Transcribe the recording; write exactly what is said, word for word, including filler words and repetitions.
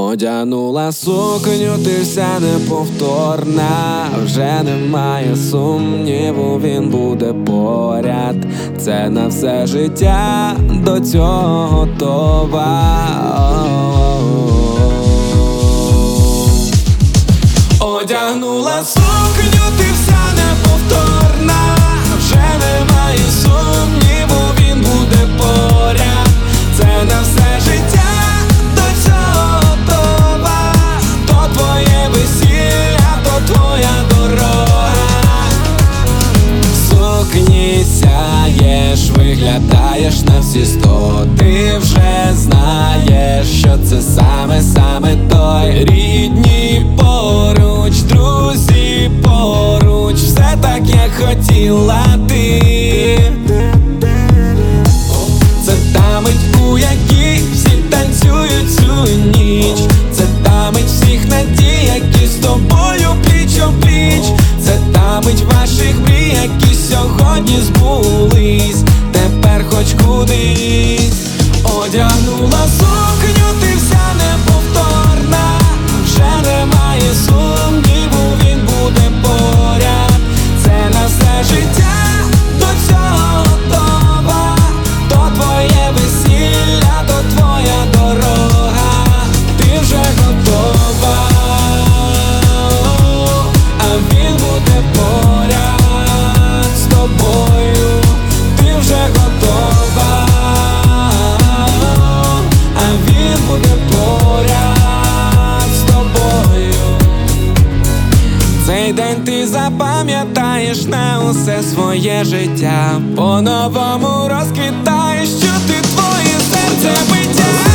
Одягнула сукню, ти вся неповторна. Вже немає сумніву, він буде поряд. Це на все життя, до цього готова. Одягнула сукню, ти вся неповторна. Вже немає сумніву, він буде поряд. Це на все життя, до цього готова. То твоє весілля, то твоя дорога. В сукні сяєш, виглядаєш на всі сто. Ти вже знаєш, що це саме-саме той. Рідні поруч, друзі поруч, все так, як хотіла ти. Це та мить, у якій всі танцюють цю ніч. Це та мить всіх надій, які з тобою пліч-о-пліч. Це та мить ваших мрій, які сьогодні збулись. Тепер хоч кудись. Одягнула сукню, ти вся неповторна. Вже немає сумніву, він буде поряд. Це на все життя, до цього готова. То твоє весілля, то твоя дорога. Ти вже готова, а він буде поряд з тобою. Ти вже готова, а він буде поряд з тобою. Цей день ти запам'ятаєш на усе своє життя. По-новому розквітаєш, чути твоє серце биття.